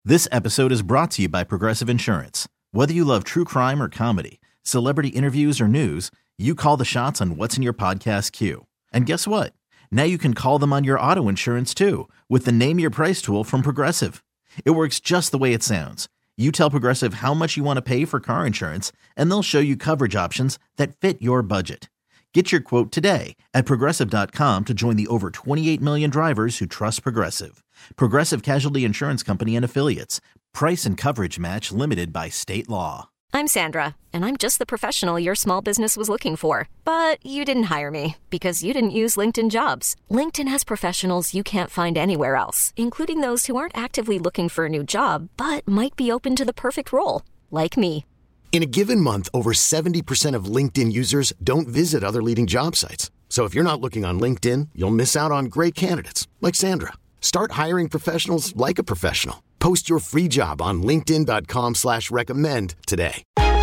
This episode is brought to you by Progressive Insurance. Whether you love true crime or comedy, celebrity interviews or news, you call the shots on what's in your podcast queue. And guess what? Now you can call them on your auto insurance too with the Name Your Price tool from Progressive. It works just the way it sounds. You tell Progressive how much you want to pay for car insurance, and they'll show you coverage options that fit your budget. Get your quote today at Progressive.com to join the over 28 million drivers who trust Progressive. Progressive Casualty Insurance Company and Affiliates. Price and coverage match limited by state law. I'm Sandra, and I'm just the professional your small business was looking for. But you didn't hire me because you didn't use LinkedIn Jobs. LinkedIn has professionals you can't find anywhere else, including those who aren't actively looking for a new job, but might be open to the perfect role, like me. In a given month, over 70% of LinkedIn users don't visit other leading job sites. So if you're not looking on LinkedIn, you'll miss out on great candidates like Sandra. Start hiring professionals like a professional. Post your free job on linkedin.com/recommend today.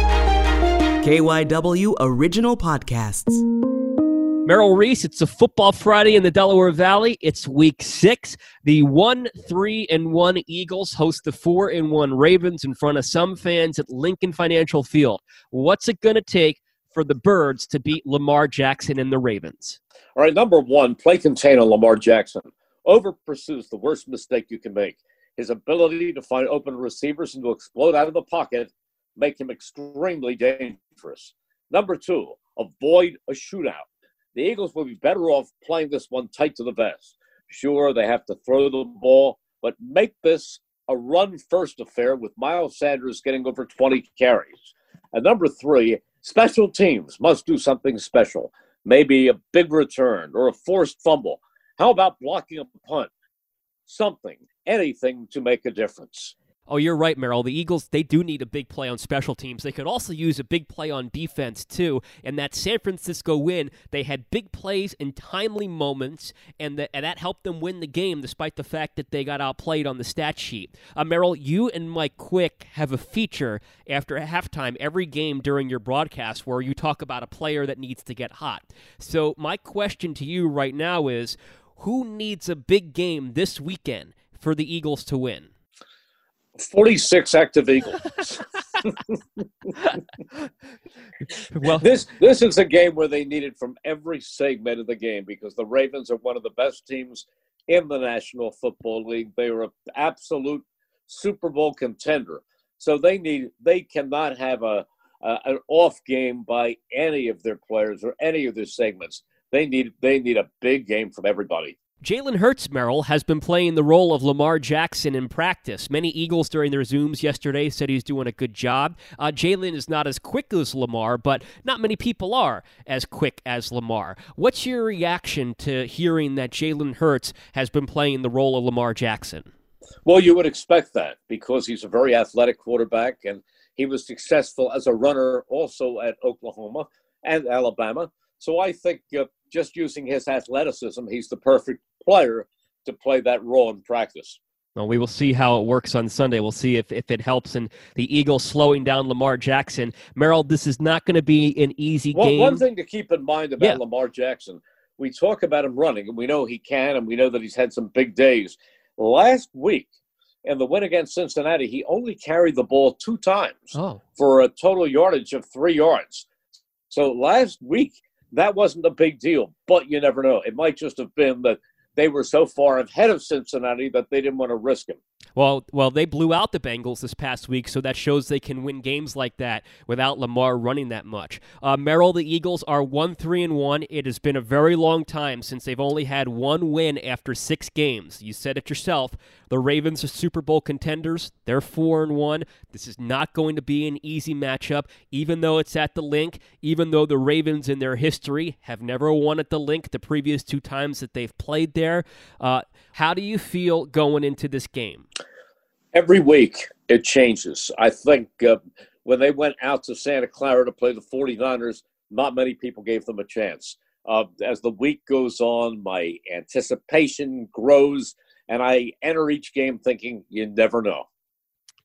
KYW Original Podcasts. Merrill Reese, it's a football Friday in the Delaware Valley. It's week 6. The 1-3-1 Eagles host the 4-1 Ravens in front of some fans at Lincoln Financial Field. What's it going to take for the Birds to beat Lamar Jackson and the Ravens? All right, number one, play contain on Lamar Jackson. Over-pursues the worst mistake you can make. His ability to find open receivers and to explode out of the pocket make him extremely dangerous. Number two, avoid a shootout. The Eagles will be better off playing this one tight to the vest. Sure, they have to throw the ball, but make this a run-first affair with Miles Sanders getting over 20 carries. And number three, special teams must do something special. Maybe a big return or a forced fumble. How about blocking a punt? Something, anything to make a difference. Oh, you're right, Merrill. The Eagles, they do need a big play on special teams. They could also use a big play on defense, too. And that San Francisco win, they had big plays in timely moments, and that helped them win the game, despite the fact that they got outplayed on the stat sheet. Merrill, you and Mike Quick have a feature after halftime every game during your broadcast where you talk about a player that needs to get hot. So my question to you right now is, who needs a big game this weekend for the Eagles to win? 46 active Eagles. Well, this is a game where they need it from every segment of the game because the Ravens are one of the best teams in the National Football League. They are an absolute Super Bowl contender. So they cannot have an off game by any of their players or any of their segments. They need a big game from everybody. Jalen Hurts, Merrill, has been playing the role of Lamar Jackson in practice. Many Eagles during their Zooms yesterday said he's doing a good job. Jalen is not as quick as Lamar, but not many people are as quick as Lamar. What's your reaction to hearing that Jalen Hurts has been playing the role of Lamar Jackson? Well, you would expect that because he's a very athletic quarterback, and he was successful as a runner also at Oklahoma and Alabama. So I think just using his athleticism, he's the perfect player to play that role in practice. Well, we will see how it works on Sunday. We'll see if it helps in the Eagles slowing down Lamar Jackson. Merrill, this is not going to be an easy game. One thing to keep in mind about Lamar Jackson, we talk about him running, and we know he can, and we know that he's had some big days. Last week, in the win against Cincinnati, he only carried the ball 2 times for a total yardage of 3 yards. So last week, that wasn't a big deal, but you never know. It might just have been that they were so far ahead of Cincinnati that they didn't want to risk him. Well, they blew out the Bengals this past week, so that shows they can win games like that without Lamar running that much. Merrill, the Eagles are 1-3-1. It has been a very long time since they've only had one win after 6 games. You said it yourself. The Ravens are Super Bowl contenders. They're 4-1. This is not going to be an easy matchup, even though it's at the Link, even though the Ravens in their history have never won at the Link the previous 2 times that they've played there. How do you feel going into this game? Every week it changes. I think when they went out to Santa Clara to play the 49ers, not many people gave them a chance. As the week goes on, my anticipation grows, and I enter each game thinking you never know.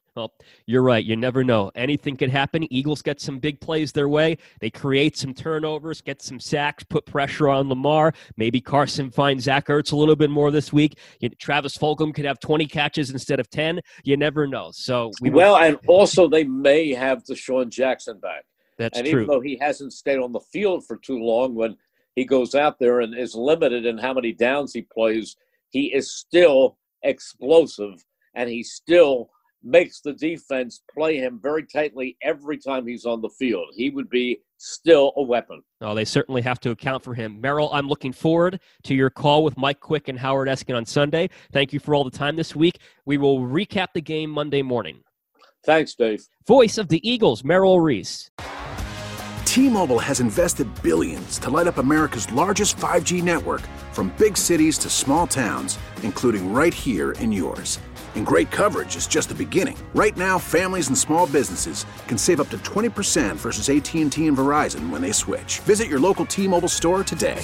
Well, you're right. You never know. Anything could happen. Eagles get some big plays their way. They create some turnovers, get some sacks, put pressure on Lamar. Maybe Carson finds Zach Ertz a little bit more this week. Travis Fulgham could have 20 catches instead of 10. You never know. So and also they may have Deshaun Jackson back. That's and true. Even though he hasn't stayed on the field for too long, when he goes out there and is limited in how many downs he plays, he is still explosive, and he still makes the defense play him very tightly every time he's on the field. He would be still a weapon. Oh, they certainly have to account for him. Merrill, I'm looking forward to your call with Mike Quick and Howard Eskin on Sunday. Thank you for all the time this week. We will recap the game Monday morning. Thanks, Dave. Voice of the Eagles, Merrill Reese. T-Mobile has invested billions to light up America's largest 5G network, from big cities to small towns, including right here in yours. And great coverage is just the beginning. Right now, families and small businesses can save up to 20% versus AT&T and Verizon when they switch. Visit your local T-Mobile store today.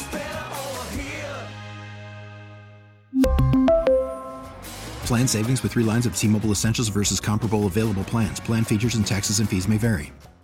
Plan savings with 3 lines of T-Mobile Essentials versus comparable available plans. Plan features and taxes and fees may vary.